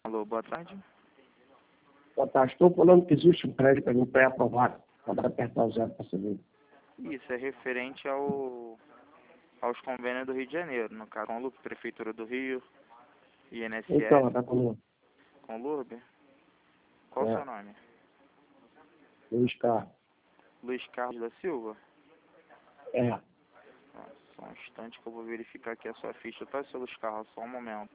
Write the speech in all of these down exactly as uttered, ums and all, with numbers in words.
Alô, boa tarde. Boa tarde. Estou falando que existe um crédito ali pré-aprovado. Para apertar o zero para saber. Isso, é referente ao, aos convênios do Rio de Janeiro, no caso, com o L U P, Prefeitura do Rio, I N S S, Então, tá comigo. com o L U B. Qual o É. seu nome? Luiz Carlos. Luiz Carlos da Silva? É. Ah, só um instante que eu vou verificar aqui a sua ficha, tá, seu Luiz Carlos? Só um momento.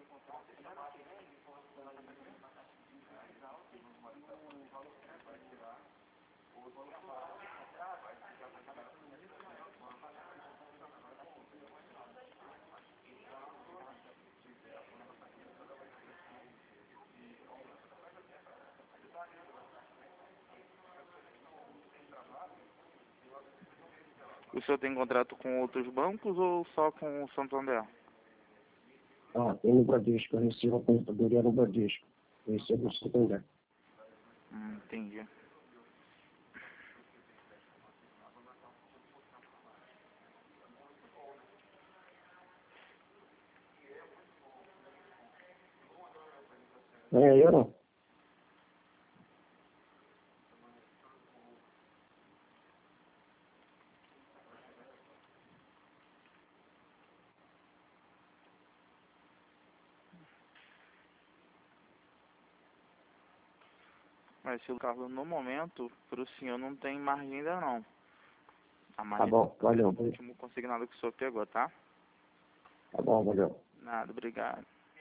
O senhor tem contrato com outros bancos ou só com o Santander? Ah, tem no Bradesco. Eu recebo a aposentadoria no Bradesco. Eu recebo o Santander. Hum, entendi. É, eu não. Mas, seu Carlos, no momento, para o senhor não tem margem ainda não. A Tá margem bom, valeu. do último consignado que o senhor pegou, tá? Tá bom, valeu. Nada, obrigado.